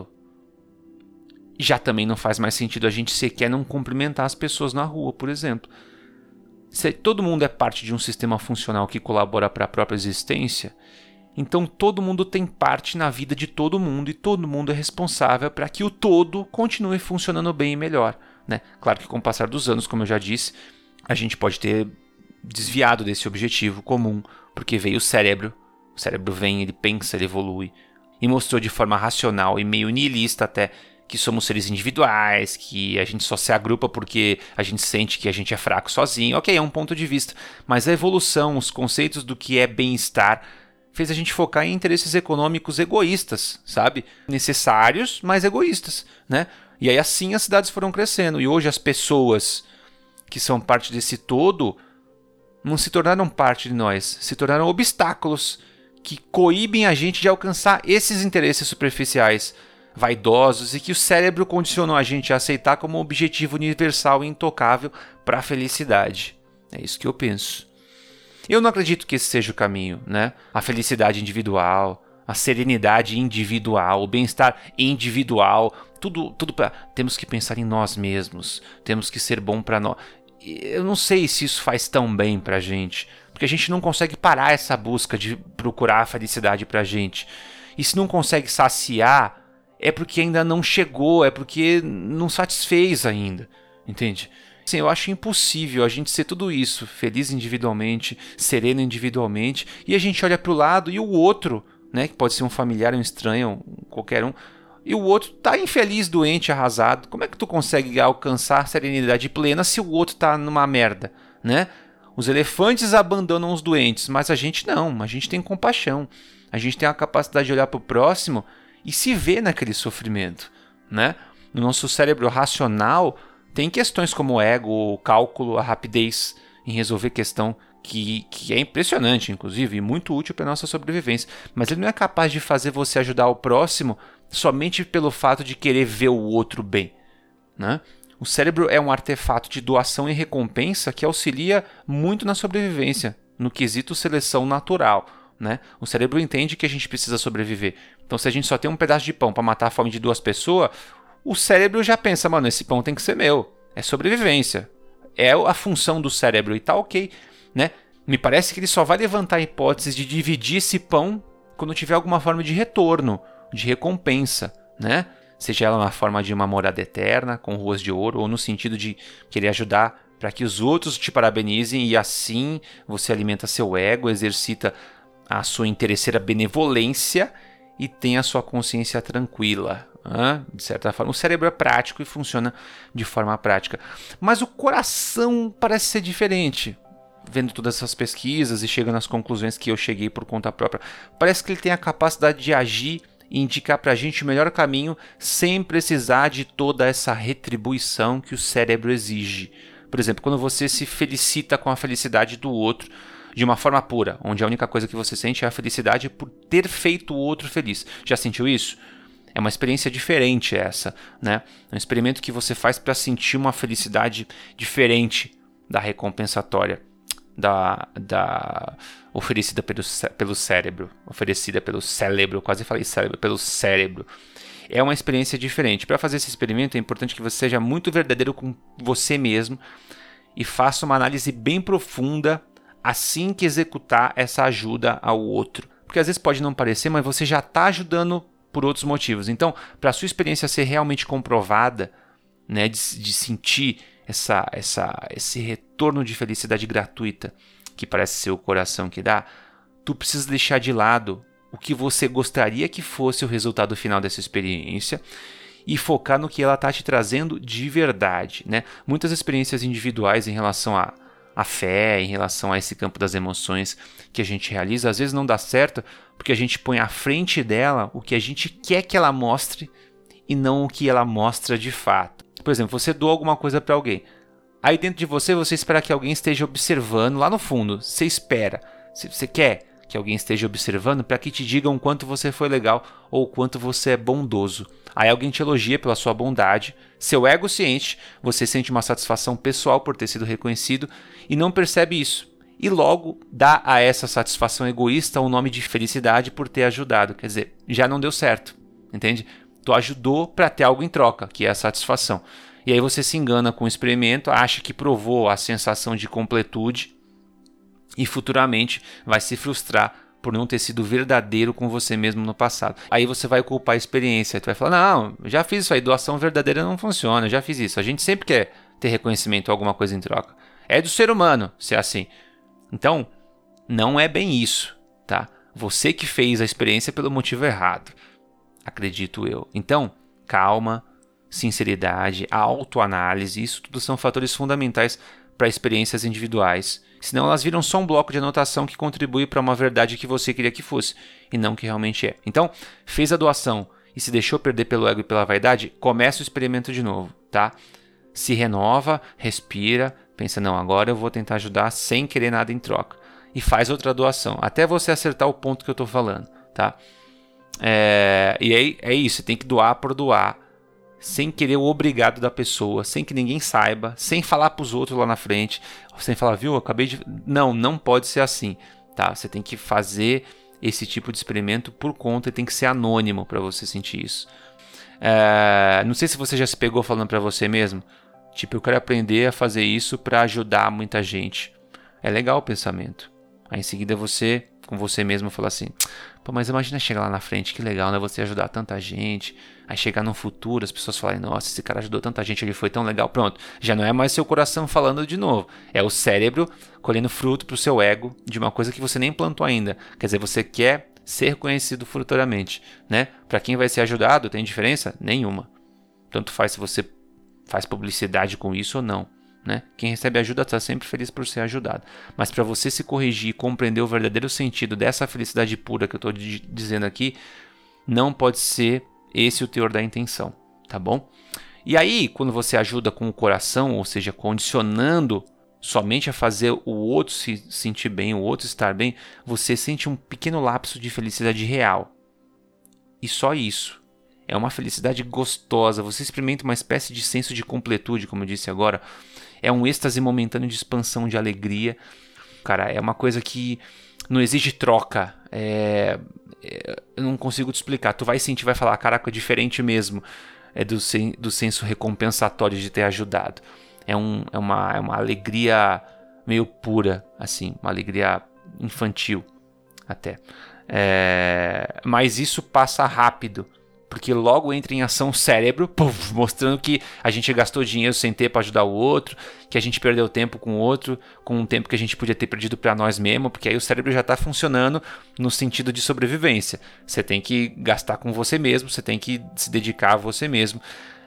já também não faz mais sentido a gente sequer não cumprimentar as pessoas na rua, por exemplo. Se todo mundo é parte de um sistema funcional que colabora para a própria existência, então todo mundo tem parte na vida de todo mundo e todo mundo é responsável para que o todo continue funcionando bem e melhor, né? Claro que com o passar dos anos, como eu já disse, a gente pode ter desviado desse objetivo comum, porque veio o cérebro vem, ele pensa, ele evolui, e mostrou de forma racional e meio nihilista até que somos seres individuais, que a gente só se agrupa porque a gente sente que a gente é fraco sozinho. Ok, é um ponto de vista, mas a evolução, os conceitos do que é bem-estar, fez a gente focar em interesses econômicos egoístas, sabe? Necessários, mas egoístas, né? E aí assim as cidades foram crescendo, e hoje as pessoas que são parte desse todo não se tornaram parte de nós, se tornaram obstáculos que coíbem a gente de alcançar esses interesses superficiais, vaidosos, e que o cérebro condicionou a gente a aceitar como um objetivo universal e intocável para a felicidade. É isso que eu penso. Eu não acredito que esse seja o caminho, né? A felicidade individual, a serenidade individual, o bem-estar individual, tudo temos que pensar em nós mesmos, temos que ser bom para nós. Eu não sei se isso faz tão bem pra gente, porque a gente não consegue parar essa busca de procurar a felicidade pra gente. E se não consegue saciar, é porque ainda não chegou, é porque não satisfez ainda, entende? Assim, eu acho impossível a gente ser tudo isso, feliz individualmente, sereno individualmente, e a gente olha pro lado e o outro, né, que pode ser um familiar, um estranho, qualquer um, e o outro tá infeliz, doente, arrasado. Como é que tu consegue alcançar serenidade plena se o outro tá numa merda, né? Os elefantes abandonam os doentes, mas a gente não, a gente tem compaixão. A gente tem a capacidade de olhar para o próximo e se ver naquele sofrimento, né? No nosso cérebro racional tem questões como o ego, o cálculo, a rapidez em resolver questão que é impressionante, inclusive, e muito útil para a nossa sobrevivência. Mas ele não é capaz de fazer você ajudar o próximo somente pelo fato de querer ver o outro bem, né? O cérebro é um artefato de doação e recompensa que auxilia muito na sobrevivência, no quesito seleção natural, né? O cérebro entende que a gente precisa sobreviver. Então, se a gente só tem um pedaço de pão para matar a fome de 2 pessoas, o cérebro já pensa, mano, esse pão tem que ser meu. É sobrevivência. É a função do cérebro e tá ok, né? Me parece que ele só vai levantar a hipótese de dividir esse pão quando tiver alguma forma de retorno, de recompensa, né? Seja ela na forma de uma morada eterna, com ruas de ouro, ou no sentido de querer ajudar para que os outros te parabenizem e assim você alimenta seu ego, exercita a sua interesseira benevolência e tem a sua consciência tranquila. De certa forma, o cérebro é prático e funciona de forma prática. Mas o coração parece ser diferente. Vendo todas essas pesquisas e chegando às conclusões que eu cheguei por conta própria, parece que ele tem a capacidade de agir e indicar para a gente o melhor caminho sem precisar de toda essa retribuição que o cérebro exige. Por exemplo, quando você se felicita com a felicidade do outro de uma forma pura, onde a única coisa que você sente é a felicidade por ter feito o outro feliz. Já sentiu isso? É uma experiência diferente essa, né? É um experimento que você faz para sentir uma felicidade diferente da recompensatória, da oferecida pelo cérebro, quase falei cérebro, pelo cérebro. É uma experiência diferente. Para fazer esse experimento é importante que você seja muito verdadeiro com você mesmo e faça uma análise bem profunda assim que executar essa ajuda ao outro. Porque às vezes pode não parecer, mas você já está ajudando por outros motivos. Então, para a sua experiência ser realmente comprovada, né, de sentir esse retorno de felicidade gratuita, que parece ser o coração que dá, tu precisa deixar de lado o que você gostaria que fosse o resultado final dessa experiência e focar no que ela está te trazendo de verdade, né? Muitas experiências individuais em relação à fé, em relação a esse campo das emoções que a gente realiza, às vezes não dá certo porque a gente põe à frente dela o que a gente quer que ela mostre e não o que ela mostra de fato. Por exemplo, você doa alguma coisa para alguém. Aí dentro de você espera que alguém esteja observando lá no fundo. Você espera. Você quer que alguém esteja observando para que te digam o quanto você foi legal ou o quanto você é bondoso. Aí alguém te elogia pela sua bondade. Seu ego ciente, você sente uma satisfação pessoal por ter sido reconhecido e não percebe isso. E logo dá a essa satisfação egoísta o nome de felicidade por ter ajudado. Quer dizer, já não deu certo. Entende? Tu ajudou para ter algo em troca, que é a satisfação. E aí você se engana com o experimento, acha que provou a sensação de completude e futuramente vai se frustrar por não ter sido verdadeiro com você mesmo no passado. Aí você vai culpar a experiência, tu vai falar, não, já fiz isso aí, doação verdadeira não funciona, já fiz isso. A gente sempre quer ter reconhecimento ou alguma coisa em troca. É do ser humano ser assim. Então, não é bem isso, tá? Você que fez a experiência pelo motivo errado. Acredito eu. Então, calma, sinceridade, autoanálise, isso tudo são fatores fundamentais para experiências individuais. Senão elas viram só um bloco de anotação que contribui para uma verdade que você queria que fosse, e não que realmente é. Então, fez a doação e se deixou perder pelo ego e pela vaidade, começa o experimento de novo, tá? Se renova, respira, pensa, não, agora eu vou tentar ajudar sem querer nada em troca. E faz outra doação, até você acertar o ponto que eu estou falando, tá? E aí é isso, você tem que doar por doar, sem querer o obrigado da pessoa, sem que ninguém saiba, sem falar para os outros lá na frente, sem falar, viu, eu acabei de... Não pode ser assim, tá? Você tem que fazer esse tipo de experimento por conta e tem que ser anônimo para você sentir isso. Não sei se você já se pegou falando para você mesmo, tipo, eu quero aprender a fazer isso para ajudar muita gente. É legal o pensamento. Aí em seguida você, com você mesmo, fala assim, pô, mas imagina chegar lá na frente, que legal, né? Você ajudar tanta gente. Aí chegar no futuro, as pessoas falarem, nossa, esse cara ajudou tanta gente, ele foi tão legal. Pronto, já não é mais seu coração falando de novo. É o cérebro colhendo fruto pro seu ego de uma coisa que você nem plantou ainda. Quer dizer, você quer ser reconhecido futuramente, né? Para quem vai ser ajudado, tem diferença? Nenhuma. Tanto faz se você faz publicidade com isso ou não. né? Quem recebe ajuda está sempre feliz por ser ajudado. Mas para você se corrigir e compreender o verdadeiro sentido dessa felicidade pura que eu estou dizendo aqui, não pode ser esse o teor da intenção, tá bom? E aí, quando você ajuda com o coração, ou seja, condicionando somente a fazer o outro se sentir bem, o outro estar bem, você sente um pequeno lapso de felicidade real. E só isso. É uma felicidade gostosa. Você experimenta uma espécie de senso de completude, como eu disse agora. É um êxtase momentâneo de expansão, de alegria. Cara, é uma coisa que não exige troca. Eu não consigo te explicar. Tu vai sentir, vai falar, caraca, é diferente mesmo. É do senso recompensatório de ter ajudado. É uma alegria meio pura, assim, uma alegria infantil até. Mas isso passa rápido, porque logo entra em ação o cérebro, puff, mostrando que a gente gastou dinheiro sem ter para ajudar o outro, que a gente perdeu tempo com o outro, com um tempo que a gente podia ter perdido para nós mesmos, porque aí o cérebro já está funcionando no sentido de sobrevivência. Você tem que gastar com você mesmo, você tem que se dedicar a você mesmo,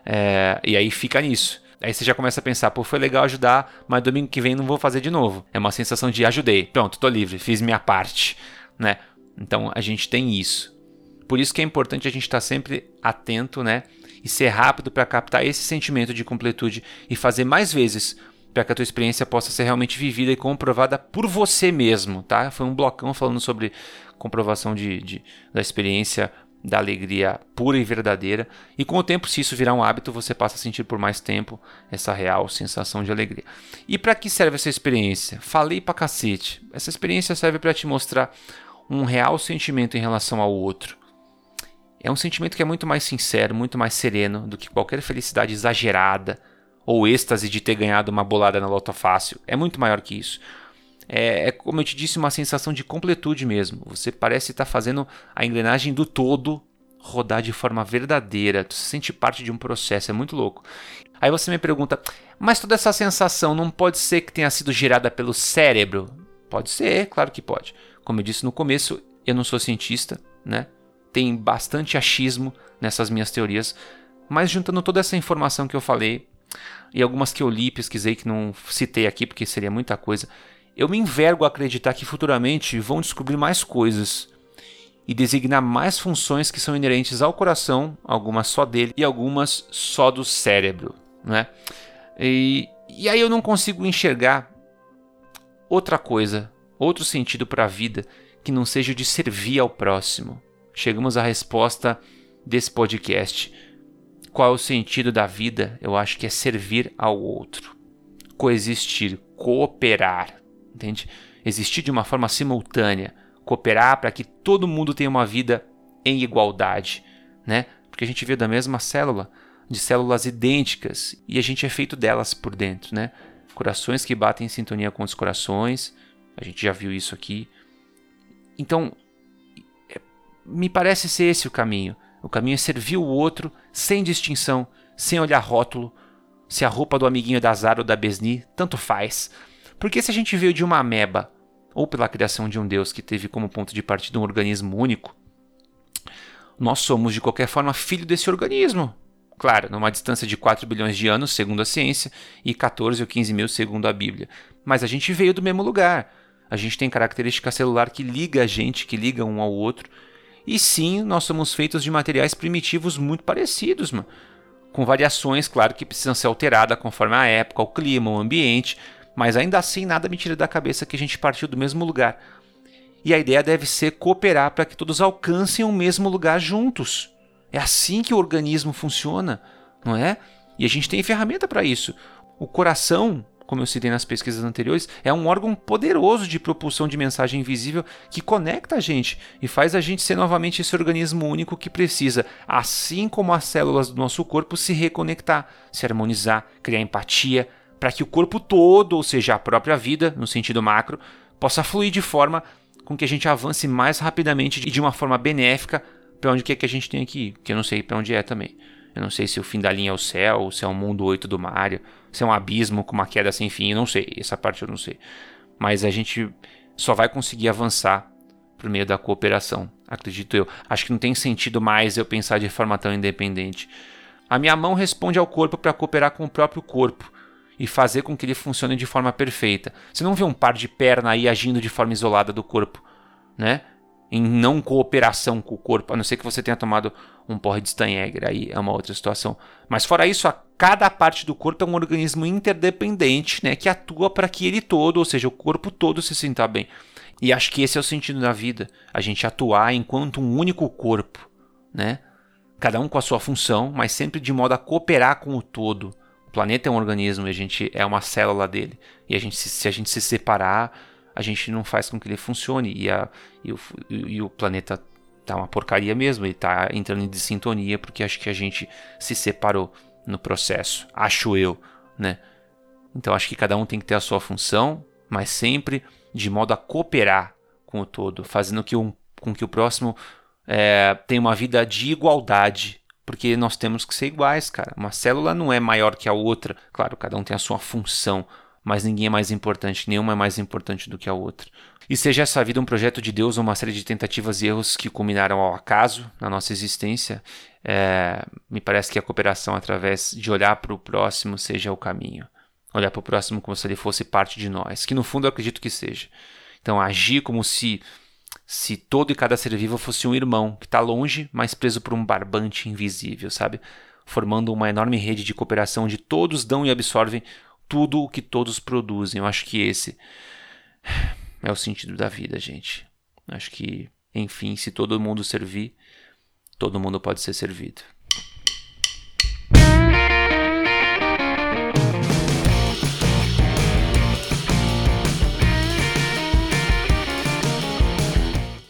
e aí fica nisso. Aí você já começa a pensar, pô, foi legal ajudar, mas domingo que vem não vou fazer de novo. É uma sensação de ajudei, pronto, tô livre, fiz minha parte, né? Então a gente tem isso. Por isso que é importante a gente estar sempre atento, né? E ser rápido para captar esse sentimento de completude e fazer mais vezes para que a tua experiência possa ser realmente vivida e comprovada por você mesmo, tá? Foi um blocão falando sobre comprovação da experiência da alegria pura e verdadeira. E com o tempo, se isso virar um hábito, você passa a sentir por mais tempo essa real sensação de alegria. E para que serve essa experiência? Falei pra cacete. Essa experiência serve para te mostrar um real sentimento em relação ao outro. É um sentimento que é muito mais sincero, muito mais sereno do que qualquer felicidade exagerada ou êxtase de ter ganhado uma bolada na Loto Fácil. É muito maior que isso. Como eu te disse, uma sensação de completude mesmo. Você parece estar fazendo a engrenagem do todo rodar de forma verdadeira. Tu se sente parte de um processo, é muito louco. Aí você me pergunta, mas toda essa sensação não pode ser que tenha sido gerada pelo cérebro? Pode ser, claro que pode. Como eu disse no começo, eu não sou cientista, né? Tem bastante achismo nessas minhas teorias, mas juntando toda essa informação que eu falei e algumas que eu li, pesquisei, que não citei aqui porque seria muita coisa, eu me envergo a acreditar que futuramente vão descobrir mais coisas e designar mais funções que são inerentes ao coração, algumas só dele e algumas só do cérebro, né? E aí eu não consigo enxergar outra coisa, outro sentido para a vida que não seja o de servir ao próximo. Chegamos à resposta desse podcast. Qual é o sentido da vida? Eu acho que é servir ao outro. Coexistir, cooperar, entende? Existir de uma forma simultânea. Cooperar para que todo mundo tenha uma vida em igualdade, né? Porque a gente veio da mesma célula, de células idênticas, e a gente é feito delas por dentro, né? Corações que batem em sintonia com os corações, a gente já viu isso aqui. Então, me parece ser esse o caminho. O caminho é servir o outro sem distinção, sem olhar rótulo, se a roupa do amiguinho é da Zara ou da Besni, tanto faz. Porque se a gente veio de uma ameba, ou pela criação de um Deus que teve como ponto de partida um organismo único, nós somos de qualquer forma filho desse organismo. Claro, numa distância de 4 bilhões de anos, segundo a ciência, e 14 ou 15 mil, segundo a Bíblia. Mas a gente veio do mesmo lugar. A gente tem característica celular que liga a gente, que liga um ao outro. E sim, nós somos feitos de materiais primitivos muito parecidos, mano. Com variações, claro, que precisam ser alteradas conforme a época, o clima, o ambiente, mas ainda assim nada me tira da cabeça que a gente partiu do mesmo lugar. E a ideia deve ser cooperar para que todos alcancem o mesmo lugar juntos. É assim que o organismo funciona, não é? E a gente tem ferramenta para isso. O coração, como eu citei nas pesquisas anteriores, é um órgão poderoso de propulsão de mensagem invisível que conecta a gente e faz a gente ser novamente esse organismo único que precisa, assim como as células do nosso corpo, se reconectar, se harmonizar, criar empatia, para que o corpo todo, ou seja, a própria vida, no sentido macro, possa fluir de forma com que a gente avance mais rapidamente e de uma forma benéfica para onde que é que a gente tem que ir, que eu não sei para onde é também. Eu não sei se o fim da linha é o céu, se é o mundo 8 do Mario, se é um abismo com uma queda sem fim, eu não sei. Essa parte eu não sei. Mas a gente só vai conseguir avançar por meio da cooperação, acredito eu. Acho que não tem sentido mais eu pensar de forma tão independente. A minha mão responde ao corpo para cooperar com o próprio corpo. e fazer com que ele funcione de forma perfeita. Você não vê um par de perna aí agindo de forma isolada do corpo, né? Em não cooperação com o corpo, a não ser que você tenha tomado um porre de Steinegger, aí é uma outra situação. Mas fora isso, cada parte do corpo é um organismo interdependente, né, que atua para que ele todo, ou seja, o corpo todo se sinta bem. E acho que esse é o sentido da vida, a gente atuar enquanto um único corpo, né? Cada um com a sua função, mas sempre de modo a cooperar com o todo. O planeta é um organismo e a gente é uma célula dele. E se a gente se separar, a gente não faz com que ele funcione. E o planeta tá uma porcaria mesmo. Ele tá entrando em desintonia porque acho que a gente se separou no processo. Acho eu, né? Então acho que cada um tem que ter a sua função, mas sempre de modo a cooperar com o todo, fazendo com que o próximo tenha uma vida de igualdade. Porque nós temos que ser iguais, cara. Uma célula não é maior que a outra. Claro, cada um tem a sua função, mas ninguém é mais importante, nenhuma é mais importante do que a outra. E seja essa vida um projeto de Deus ou uma série de tentativas e erros que culminaram ao acaso na nossa existência, me parece que a cooperação através de olhar para o próximo seja o caminho. Olhar para o próximo como se ele fosse parte de nós, que no fundo eu acredito que seja. Então agir como se todo e cada ser vivo fosse um irmão que está longe, mas preso por um barbante invisível, sabe? Formando uma enorme rede de cooperação onde todos dão e absorvem tudo o que todos produzem. Eu acho que esse é o sentido da vida, gente. Eu acho que, enfim, se todo mundo servir, todo mundo pode ser servido.